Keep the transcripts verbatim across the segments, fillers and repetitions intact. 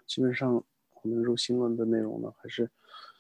基本上我们入心论的内容呢，还是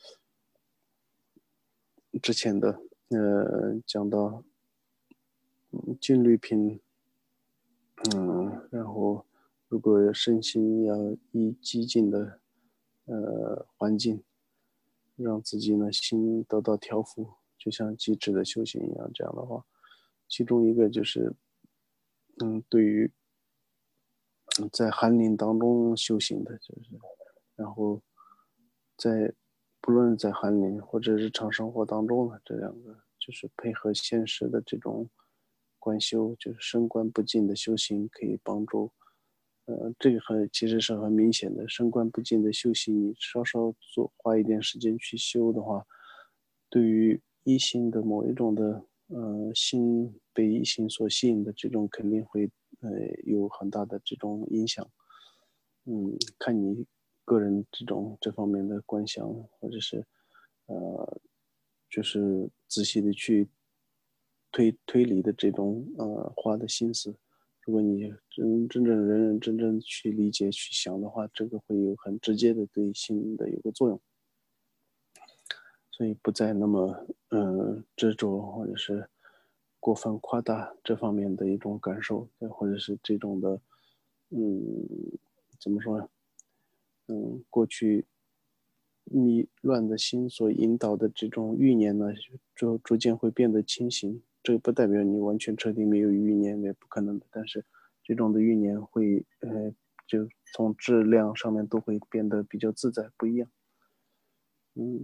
之前的呃讲到嗯静虑品，嗯，然后如果身心要以激进的呃环境，让自己呢心得到调伏，就像极致的修行一样，这样的话，其中一个就是嗯对于在寒林当中修行的，就是然后在不论在寒林或者日常生活当中呢，这两个就是配合现实的这种观修，就是升观不净的修行，可以帮助。呃，这个很其实是很明显的，升观不净的修行，你稍稍做花一点时间去修的话，对于一心的某一种的呃心被一心所吸引的这种，肯定会呃有很大的这种影响。嗯，看你个人这种这方面的观想，或者是呃，就是仔细的去推推理的这种呃花的心思。如果你真真正认认真真去理解去想的话，这个会有很直接的对心的有个作用，所以不再那么嗯、呃执着或者是过分夸大这方面的一种感受，或者是这种的嗯怎么说呢？嗯，过去迷乱的心所引导的这种欲念呢，就逐渐会变得清醒。这个不代表你完全彻底没有欲念，也不可能的。但是这种的欲念会，呃，就从质量上面都会变得比较自在，不一样。嗯，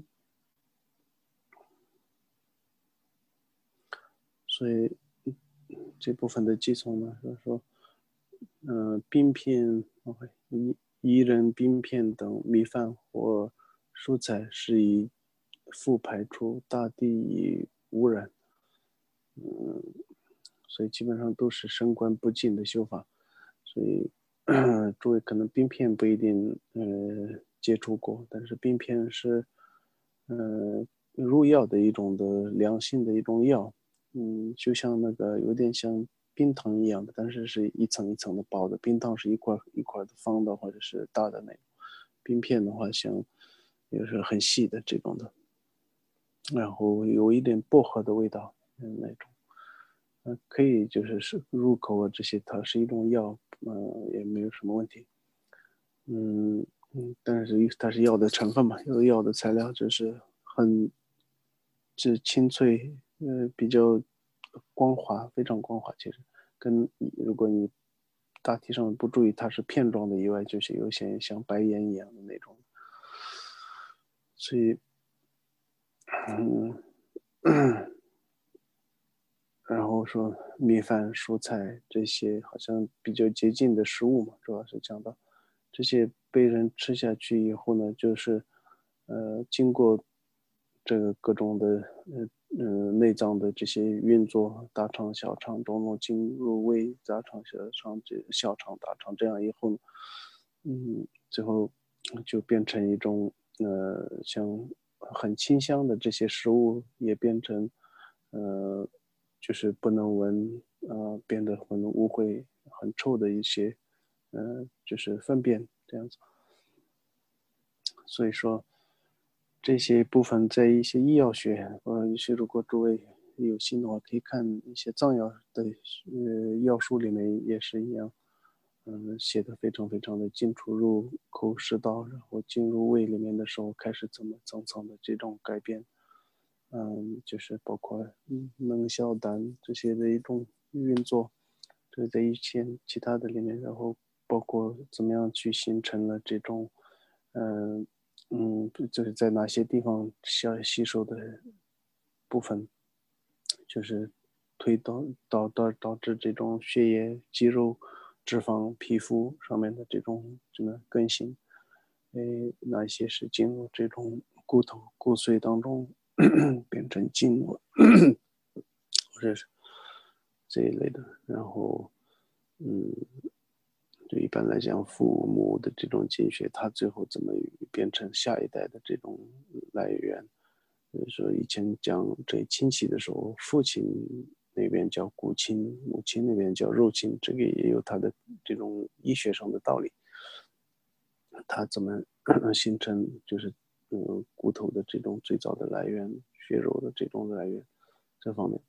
所以这部分的寄送呢，就是说，嗯、呃，冰片，OK，宜宜人冰片等米饭或蔬菜是以复排出大地以污染。嗯，所以基本上都是升官不进的修法。所以诸位可能冰片不一定呃接触过，但是冰片是呃入药的一种的良性的一种药。嗯，就像那个有点像冰糖一样的，但是是一层一层的包的。冰糖是一块一块的方的或者是大的那种，冰片的话像也是很细的这种的，然后有一点薄荷的味道，嗯那种。嗯，可以就是是入口啊这些，它是一种药，嗯、也没有什么问题。嗯嗯，但是它是药的成分嘛，有药的材料就是很，就清脆，呃，比较光滑，非常光滑。其实跟如果你大体上不注意它是片状的以外，就是有些像白盐一样的那种。所以，嗯。然后说米饭、蔬菜这些好像比较接近的食物嘛，主要是讲到这些被人吃下去以后呢，就是呃经过这个各种的呃呃内脏的这些运作，大肠、小肠、中路经入胃、大肠、小肠这小肠、大肠这样以后，嗯，最后就变成一种呃像很清香的这些食物，也变成呃就是不能闻，呃变得很污秽、很臭的一些呃就是粪便这样子。所以说这些部分在一些医药学，呃，一些如果诸位有心的话，可以看一些藏药的呃药书里面也是一样。嗯，写的非常非常的清楚，入口食道，然后进入胃里面的时候，开始怎么层层的这种改变。嗯，就是包括嗯能消胆这些的一种运作，这个在一些其他的里面，然后包括怎么样去形成了这种，嗯嗯，就是在哪些地方需要吸收的部分，就是推导导导导致这种血液、肌肉、脂肪、皮肤上面的这种什么更新。诶，哪一些是进入这种骨头、骨髓当中变成筋膜，或者是这一类的。然后，嗯，就一般来讲，父母的这种精血，它最后怎么变成下一代的这种来源？所以说，以前讲这亲戚的时候，父亲那边叫骨亲，母亲那边叫肉亲，这个也有它的这种医学上的道理。 它怎么形成，就是嗯骨头的这种最早的来源，血肉的这种来源，这方面。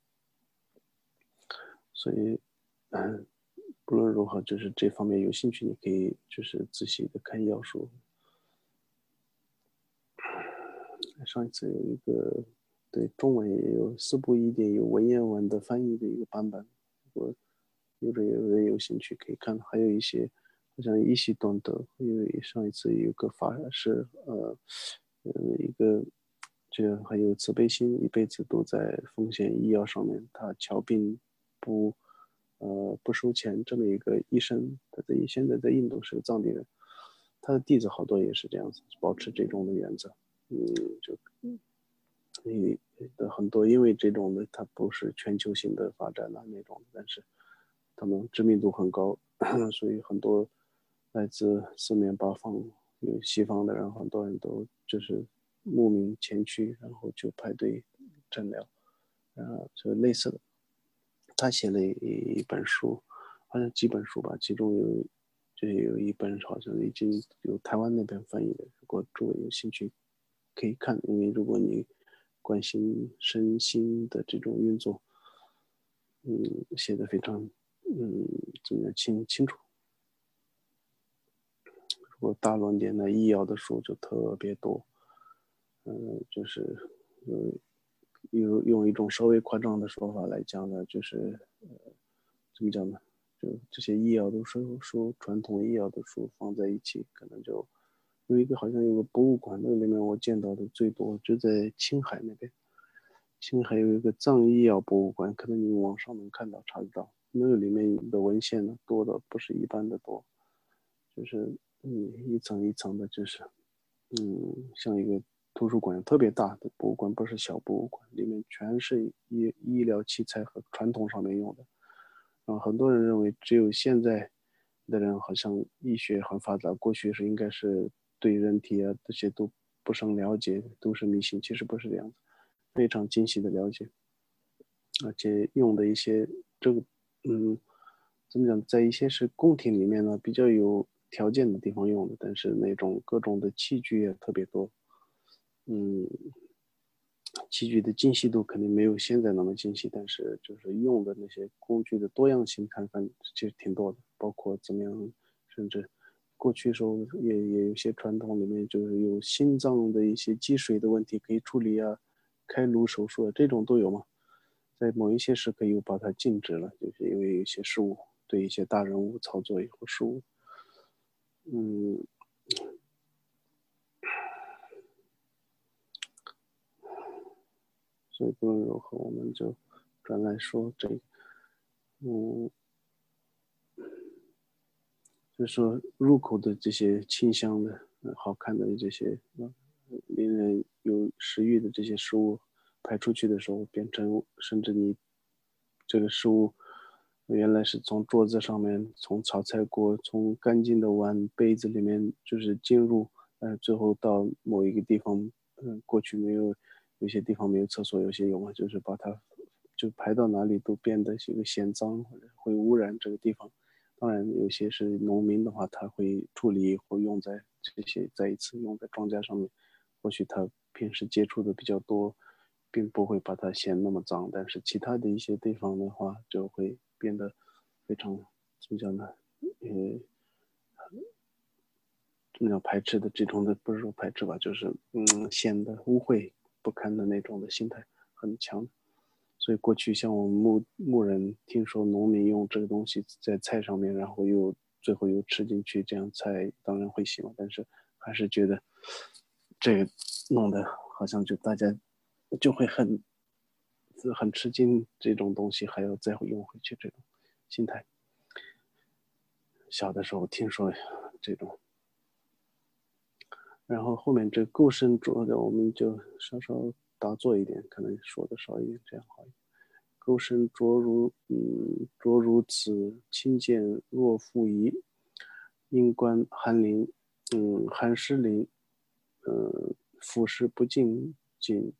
所以，嗯，不论如何，就是这方面有兴趣，你可以就是仔细的看药书。上一次有一个对中文也有四部一点有文言文的翻译的一个版本，我有人有人有兴趣可以看，还有一些好像一系懂得，因为上一次有个法师，呃，呃一个这个还有慈悲心，一辈子都在奉献医药上面，他瞧病不呃不收钱，这么一个医生，他在现在在印度是个藏地人，他的弟子好多也是这样子，保持这种的原则。嗯，就你的很多，因为这种的它不是全球性的发展的那种，但是他们知名度很高，所以很多来自四面八方有西方的人，很多人都就是慕名前去，然后就排队诊疗，呃，就类似的。他写了一本书，好像几本书吧，其中有就有一本好像已经有台湾那边翻译的，如果诸位有兴趣可以看，因为如果你关心身心的这种运作，嗯，写的非常，嗯，怎么样清清楚。如果大论点的医药的书就特别多，嗯，就是呃，有用一种稍微夸张的说法来讲呢，就是呃，怎么讲呢？就这些医药的书书，传统医药的书放在一起，可能就有一个好像有个博物馆，那个里面我见到的最多就在青海那边。青海有一个藏医药博物馆，可能你网上能看到查得到。那个里面的文献呢，多的不是一般的多，就是嗯一层一层的，就是嗯像一个图书馆特别大的博物馆，不是小博物馆，里面全是医医疗器材和传统上面用的。然后很多人认为只有现在的人好像医学很发达，过去是应该是对人体啊这些都不甚了解，都是迷信，其实不是这样子，非常精细的了解。而且用的一些这个，嗯，怎么讲，在一些是宫廷里面呢，比较有条件的地方用的，但是那种各种的器具也特别多，嗯，器具的精细度肯定没有现在那么精细，但是就是用的那些工具的多样性看看其实挺多的，包括怎么样，甚至过去时候也也有些传统里面就是有心脏的一些积水的问题可以处理啊，开颅手术啊这种都有嘛。在某一些时刻又把它禁止了，就是因为有一些事物对一些大人物操作以后失误，嗯，所以不论如何，我们就转来说这个，嗯，就是说入口的这些清香的、呃好看的这些，呃令人有食欲的这些食物排出去的时候，变成甚至你这个食物原来是从桌子上面、从炒菜锅、从干净的碗杯子里面就是进入，但是最后到某一个地方，嗯，过去没有，有些地方没有厕所，有些有嘛，就是把它就排到哪里都变得是一个嫌脏或者会污染这个地方。当然，有些是农民的话，他会处理或用在这些再一次用在庄稼上面。或许他平时接触的比较多，并不会把它嫌那么脏，但是其他的一些地方的话，就会变得非常怎么讲呢？呃，怎么讲排斥的这种的，不是说排斥吧，就是嗯，显得污秽不堪的那种的心态很强。所以过去像我们牧牧人，听说农民用这个东西在菜上面，然后又最后又吃进去，这样菜当然会喜欢，但是还是觉得这个弄得好像就大家就会很很吃惊，这种东西还要再用回去，这种心态。小的时候听说这种，然后后面这构声浊的，我们就稍稍打坐一点，可能说的少一点，这样好一点。构身浊如嗯浊如此，清见若复疑。因观寒林，嗯寒湿林，嗯腐蚀不净尽。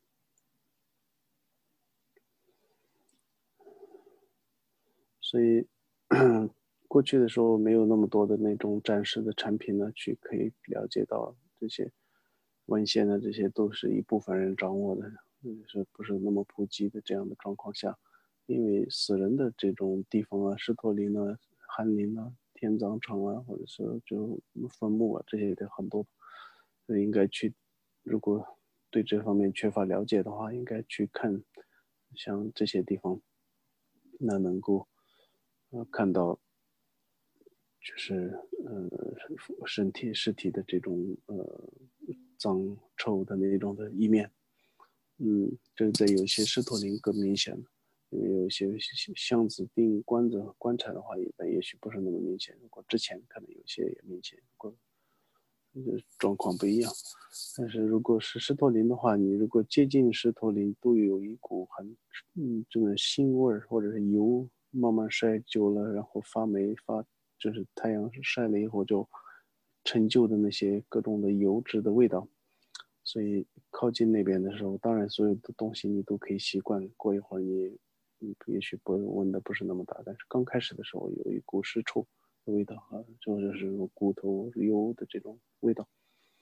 所以过去的时候没有那么多的那种展示的产品呢，去可以了解到这些文献呢，这些都是一部分人掌握的，是不是那么普及的这样的状况下，因为死人的这种地方啊，狮驼林啊、翰林啊、天葬场啊，或者是就坟墓啊这些的很多，所以应该去，如果对这方面缺乏了解的话，应该去看像这些地方，那能够呃看到就是呃身体尸体的这种呃脏臭的那种的一面。嗯，这个在有些狮驼林更明显，因为有一些箱子钉棺子棺材的话，一般也许不是那么明显。如果之前可能有些也明显，过状况不一样。但是如果是狮驼林的话，你如果接近狮驼林，都有一股很嗯这个腥味儿，或者是油慢慢晒久了，然后发霉发，就是太阳晒了以后就陈旧的那些各种的油脂的味道。所以靠近那边的时候，当然所有的东西你都可以习惯，过一会儿你你也许不闻的不是那么大，但是刚开始的时候有一股尸臭的味道啊，就是骨头油的这种味道。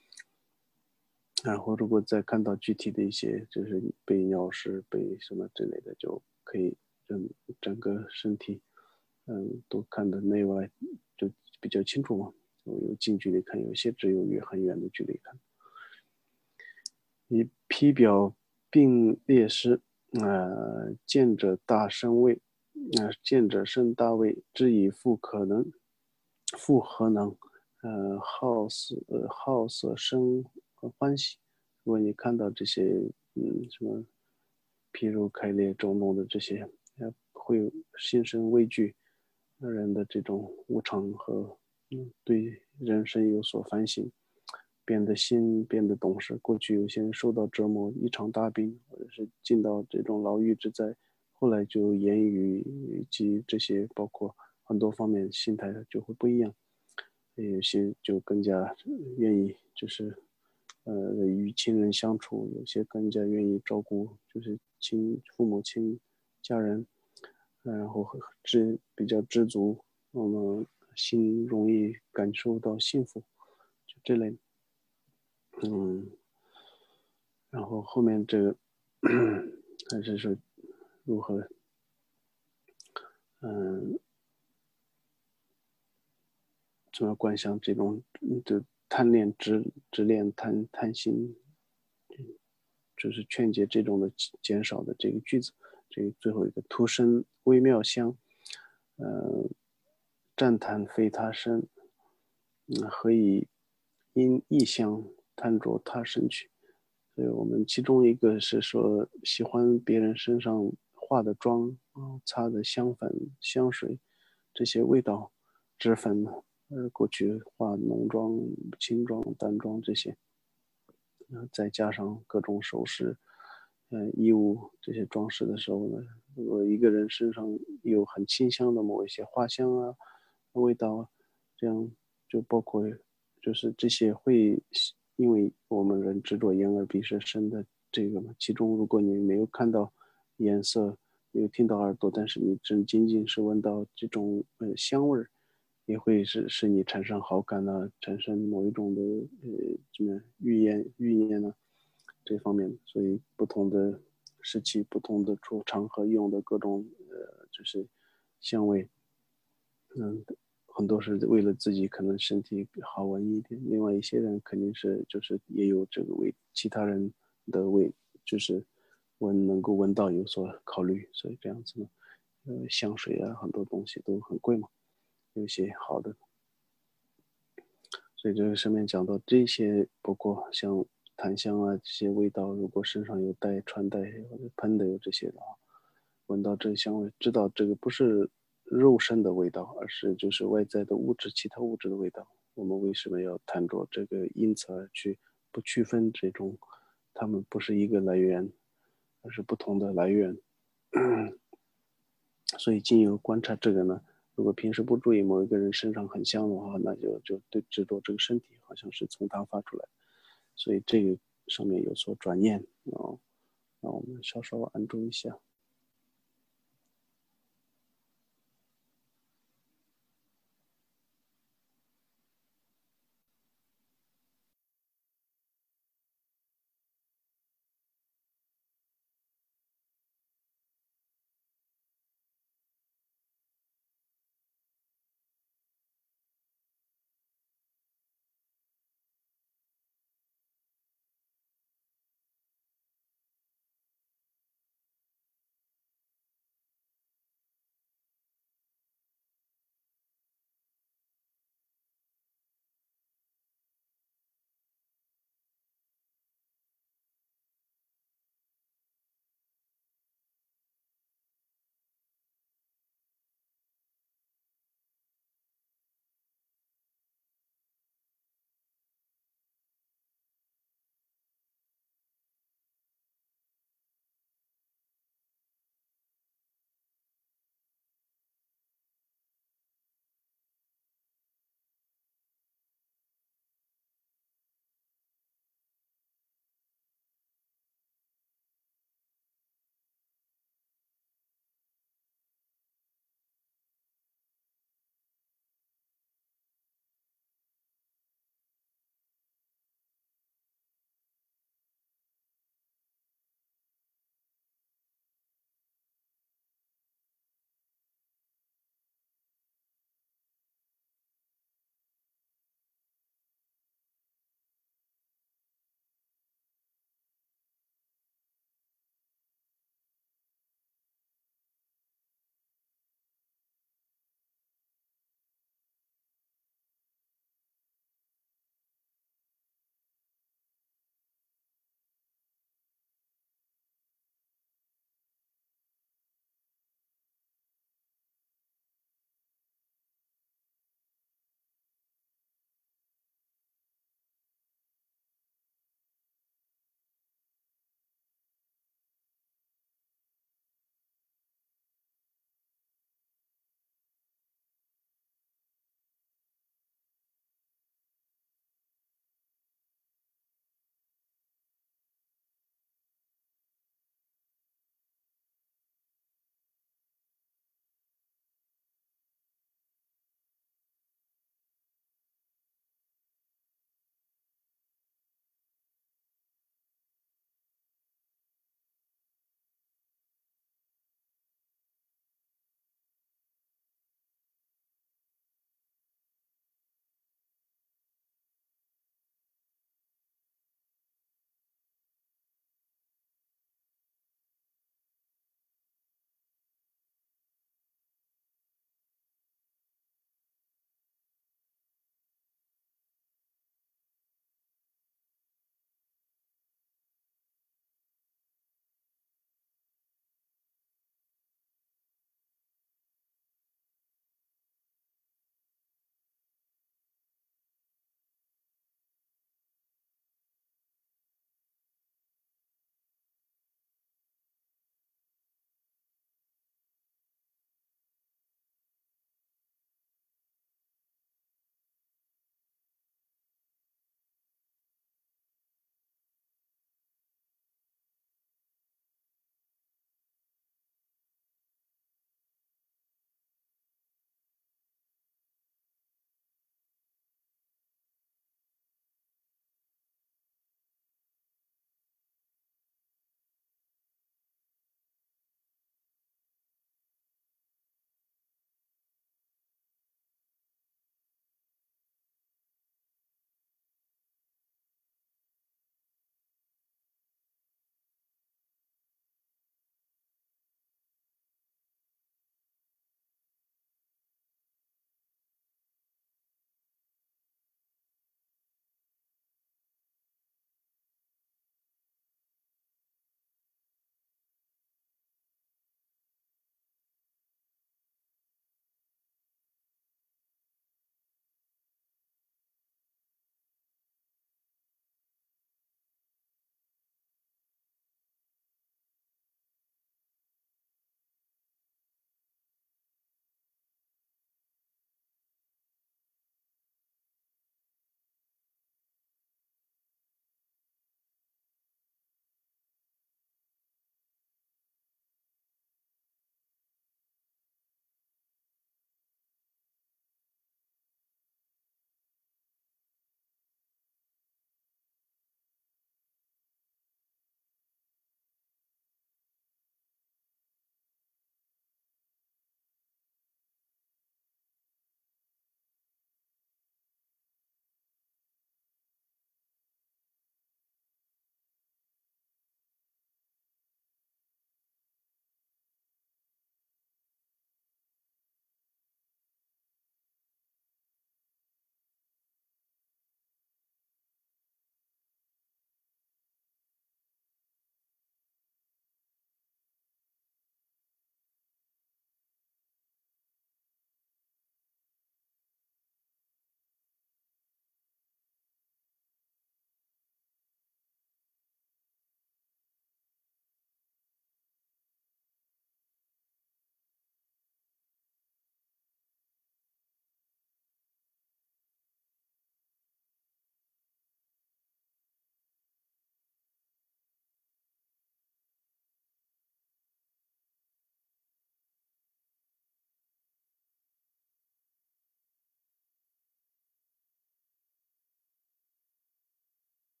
然后如果再看到具体的一些，就是被尿湿、被什么之类的，就可以整整个身体，嗯，都看得内外就比较清楚嘛。有近距离看，有些只有远很远的距离看。以皮表并列失，呃，见者大生畏，呃，见者生大畏，知以复可能，复何能？呃，好色，呃，好色生欢喜。如果你看到这些，嗯，什么皮肉开裂、肿脓的这些，呃，会心生畏惧，人的这种无常和嗯，对人生有所反省。变得心变得懂事。过去有些人受到折磨，一场大病，或者是进到这种牢狱之灾，后来就言语以及这些包括很多方面心态就会不一样。有些就更加愿意就是呃与亲人相处，有些更加愿意照顾就是亲父母亲家人，然后知比较知足，我们心容易感受到幸福，就这类。嗯，然后后面这个还是说如何，嗯，怎么观想这种就贪恋、执执恋、贪贪心，就是劝解这种的减少的这个句子。这个最后一个徒生微妙香，呃，赞叹非他生，嗯，何以因异香贪着他生去？所以我们其中一个是说喜欢别人身上化的妆啊、擦的香粉、香水这些味道、脂粉，呃，过去化浓妆、轻妆、淡妆这些，呃，再加上各种首饰、呃衣物这些装饰的时候呢，如果一个人身上有很清香的某一些花香啊、味道啊，这样就包括就是这些会，因为我们人执着眼耳鼻舌身的这个嘛，其中如果你没有看到颜色，没有听到耳朵，但是你只仅仅是闻到这种呃香味儿，也会使使你产生好感呢、产生某一种的呃什么欲言欲念呢这方面，所以不同的时期、不同的处场合用的各种呃就是香味，嗯，很多是为了自己可能身体好闻一点，另外一些人肯定是就是也有这个为其他人的味，就是闻能够闻到有所考虑，所以这样子呢，呃，香水啊很多东西都很贵嘛，有一些好的，所以这个上面讲到这些，包括像檀香啊这些味道，如果身上有带穿戴或者喷的有这些的话，闻到这个香味，知道这个不是肉身的味道，而是就是外在的物质、其他物质的味道。我们为什么要谈着这个？因此而去不区分这种，它们不是一个来源，而是不同的来源。所以经由观察这个呢，如果平时不注意某一个人身上很香的话，那就就对执着这个身体好像是从他发出来，所以这个上面有所转念啊。那我们稍稍安住一下。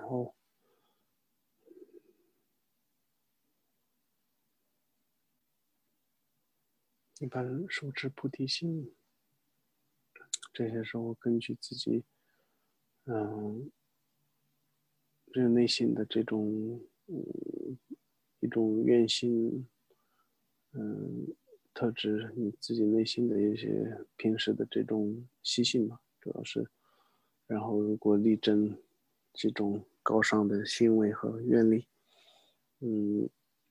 后一般手持菩提心，这些时候根据自己，嗯，这个内心的这种，嗯，一种愿心，嗯，特质，你自己内心的一些平时的这种习性嘛，主要是，然后如果力争这种高尚的行为和愿力，嗯。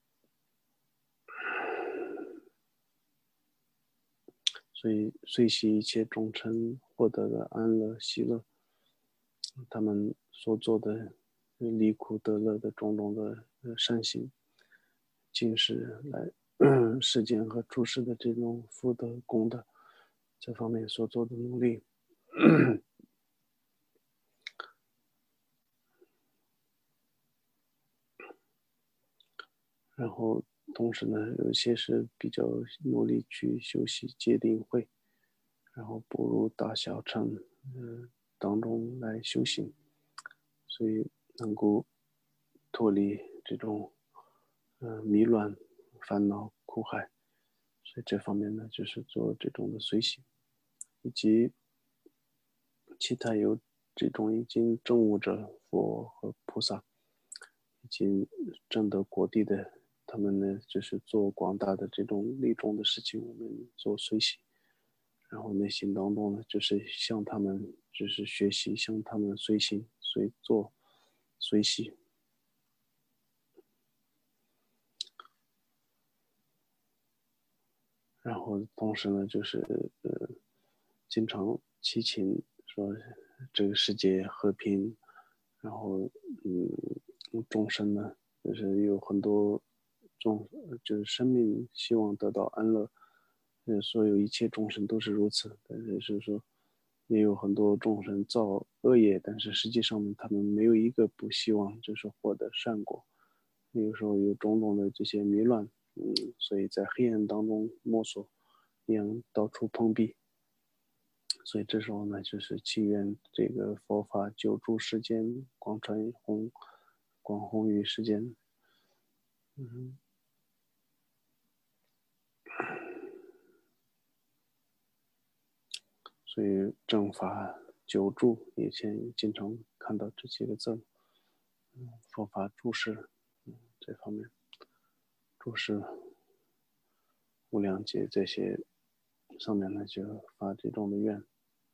所以随喜一切众生获得的安乐喜乐，他们所做的离苦得乐的种种的善行，尽是来世间和诸世的这种福德功德这方面所做的努力。然后同时呢，有些是比较努力去修习戒定慧，然后步入大小乘嗯当中来修行，所以能够脱离这种嗯、呃、迷乱烦恼苦海，所以这方面呢就是做这种的随行，以及其他有这种已经证悟者佛和菩萨，已经证得果地的，他们呢就是做广大的这种利众的事情，我们做随喜。然后内心当中呢，就是向他们，就是学习，向他们随行、随做、随喜。然后同时呢，就是呃，经常祈请说这个世界和平，然后嗯，众生呢，就是有很多众，就是生命希望得到安乐，呃，所有一切众生都是如此，但是是说，也有很多众生造恶业，但是实际上呢，他们没有一个不希望就是获得善果，有时候有种种的这些迷乱，嗯，所以在黑暗当中摸索，一样到处碰壁。所以这时候呢，就是祈愿这个佛法久住世间，广传弘，广弘于世间。嗯，所以正法久住，以前经常看到这几个字，嗯，佛法注释，嗯，这方面注释无量劫这些上面呢，就发这种的愿。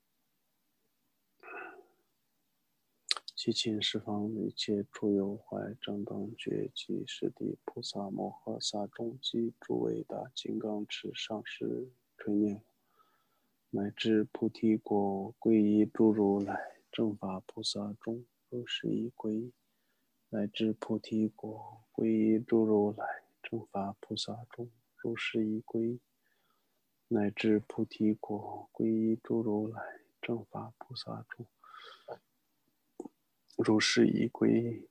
祈请十方一切诸有怀正等觉及十地菩萨摩诃萨众及诸伟大金刚持上师垂念，乃至菩提果皈依诸如来正法菩萨众如是一皈依，乃至菩提果皈依诸如来正法菩萨众如是一皈依，乃至菩提果皈依诸如来正法菩萨众如是一皈依。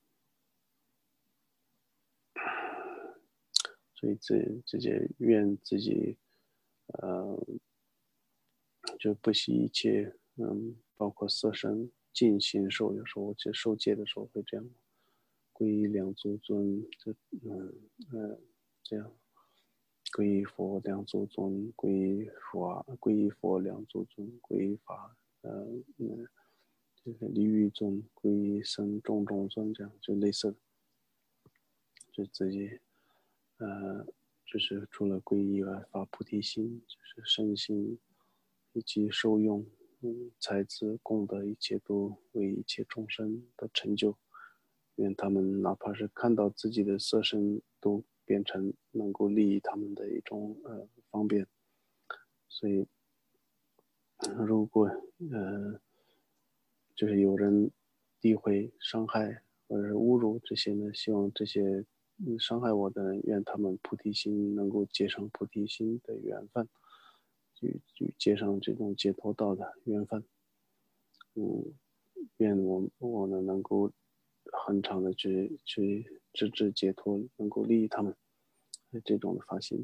所以这这些愿自己，呃，就不惜一切，嗯，包括色身尽形受，有时候就受戒的时候会这样，皈依两足尊，这嗯呃这样，皈依佛两足尊，皈依佛皈依佛两足尊，皈依法呃嗯这个离欲尊，皈依僧种种尊，这样就类似的，就自己。呃，就是除了皈依外，发菩提心，就是身心以及受用，嗯，财资功德一切都为一切众生的成就，愿他们哪怕是看到自己的色身，都变成能够利益他们的一种呃方便。所以，如果呃，就是有人诋毁、伤害或者是侮辱这些呢，希望这些嗯伤害我的人，愿他们菩提心能够结上菩提心的缘分，去去结上这种解脱道的缘分。嗯，愿我我呢能够很长的去去直至解脱，能够利益他们这种的发心。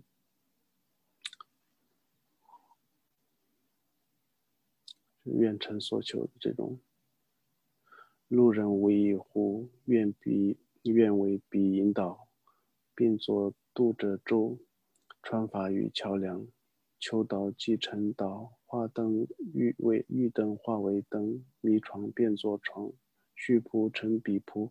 愿成所求的这种路人无异乎？愿彼愿为彼引导，并作渡者舟，穿法于桥梁。秋刀既成刀，花灯欲为玉灯化为灯，迷床变作床，序仆成彼仆。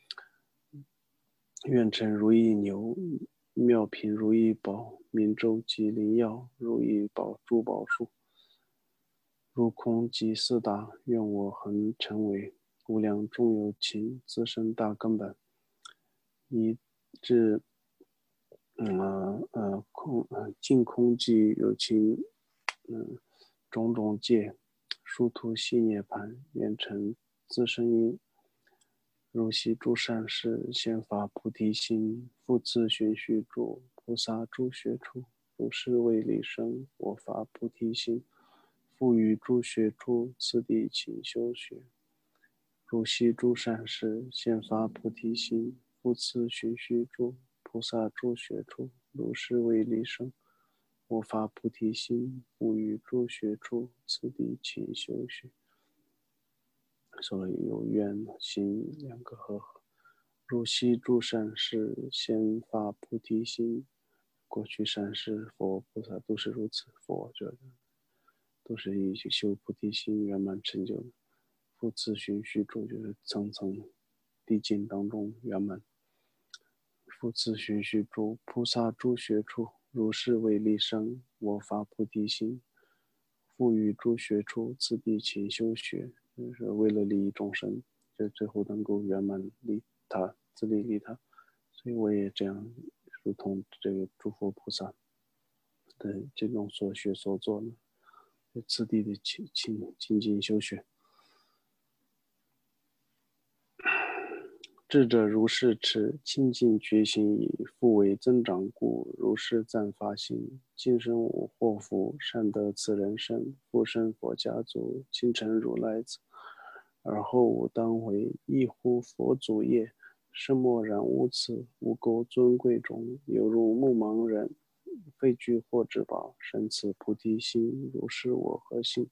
愿臣如意牛，妙品如意宝，明周及灵药，如意宝珠宝树。如空即四大，愿我恒成为无量众有情，自身大根本。以至嗯呃呃空呃净空即有情，嗯种种界，殊途系涅盘，愿成自身因。如昔诸善事，先发菩提心，复次循序诸菩萨诸学处，如是为利生，我发菩提心，复于诸学处，次第勤修学。如昔诸善事，先发菩提心，复次循序诸菩萨诸学处，如是为利生，我发菩提心，复于诸学处，次第勤修学。所以有愿心两个和合。如昔诸善事，先发菩提心。过去善事，佛菩萨都是如此，佛这都是以修菩提心圆满成就的。复次循序诸，就是层层递进当中圆满。复次循序诸菩萨诸学处，如是为利生，我发菩提心，复于诸学处，次第勤修学，就是为了利益众生，就最后能够圆满利他，自利利他。所以我也这样，如同这个诸佛菩萨的这种所学所做呢，次第的勤勤精进修学。智者如是持，清净觉心已，复为增长故，如是赞发心。今生我祸福，善得此人身，复生佛家族，亲承如来子。而后我当为一乎佛祖业，身默然无此，无垢尊贵中，犹如目盲人，废具或至宝，生此菩提心，如是我何心？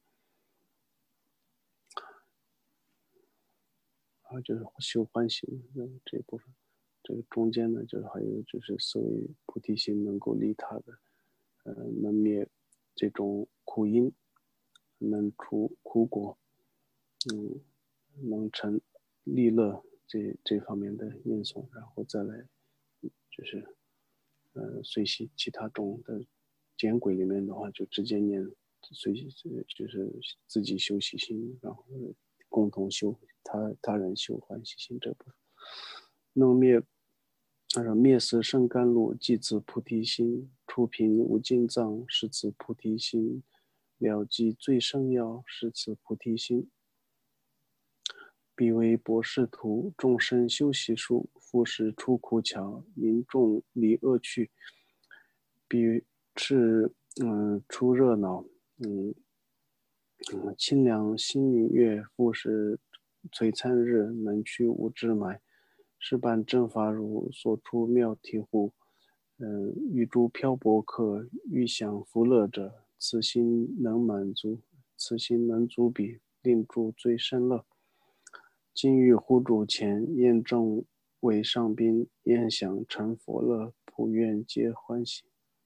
啊，就是修欢喜这一部分。这个中间呢，就是还有就是所谓菩提心能够利他的，呃，能灭这种苦因，能除苦果，嗯，能成利乐这这方面的因素，然后再来就是呃随喜其他种的简轨里面的话，就直接念随喜，就是自己修喜心，然后共同修他他人修欢喜心这部分。能灭他说灭死生甘露，即此菩提心；触贫无尽藏，是此菩提心；了即最胜要，是此菩提心。彼为博士徒，众生修习术，复是出苦桥，引众离恶趣。彼是嗯出热闹，嗯嗯清凉心明月，复是璀璨日，能去无知霾。是般正法如所出妙体乎？嗯，欲诸漂泊客，欲享福乐者，此心能满足，此心能足彼，令诸最深乐。今欲护主前，验证为上宾，宴享成佛乐，普愿皆欢喜。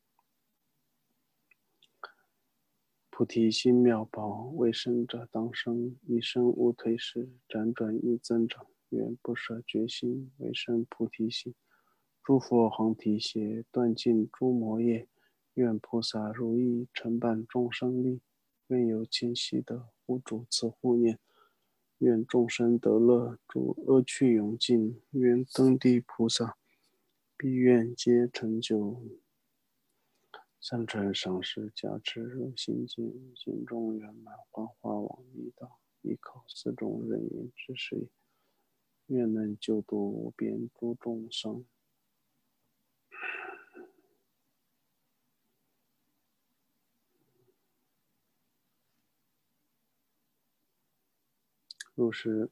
菩提心妙宝，为生者当生，一生无退失，辗转亦增长。愿不舍决心，为生菩提心。诸佛恒提携，断尽诸魔业。愿菩萨如意，承办众生利。愿有情悉得，护主慈护念。愿众生得乐，诸恶趣永尽。愿登地菩萨，必愿皆成就。三乘上师加持入心经，心中圆满，幻化往一道，依靠四种人言之事，愿能救度无边诸众生。如是，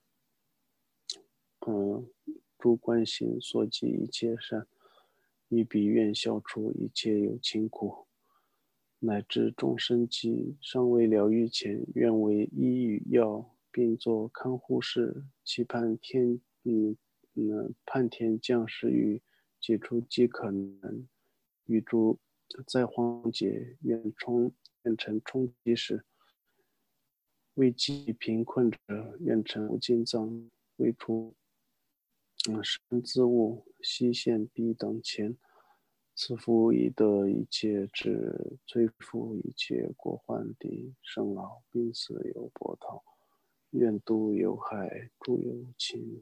嗯，诸观心所及一切善，以彼愿消除一切有情苦。乃至众生疾尚未了愈前，愿为医与药， 并作看护士，期盼天嗯嗯盼天降世与解除饥渴难，预祝在荒节远冲远程冲击时，为济贫困者愿成无尽藏，为除嗯生自物悉现彼等前，赐福以得一切智，摧伏一切过患地，生老病死有波涛，愿度有害诸有情。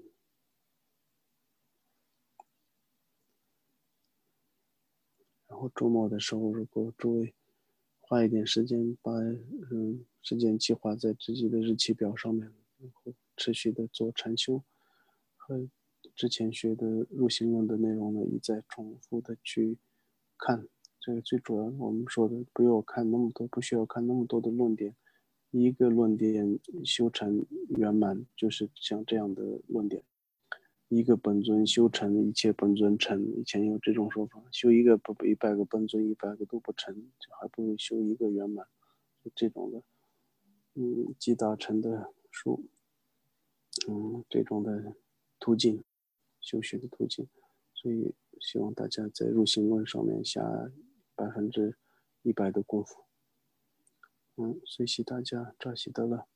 然后周末的时候，如果诸位花一点时间把嗯时间计划在自己的日期表上面，然后持续的做禅修，和之前学的入行论的内容呢，一再重复的去看。这个最主要我们说的，不要看那么多，不需要看那么多的论点，一个论点修成圆满，就是像这样的论点。一个本尊修成，一切本尊成。以前有这种说法，修一个不一百个本尊，一百个都不成，还不如修一个圆满。就这种的，嗯，集大成的书，嗯，这种的途径，修学的途径。所以希望大家在入行论上面下百分之一百的功夫。嗯，随喜大家，扎西德勒。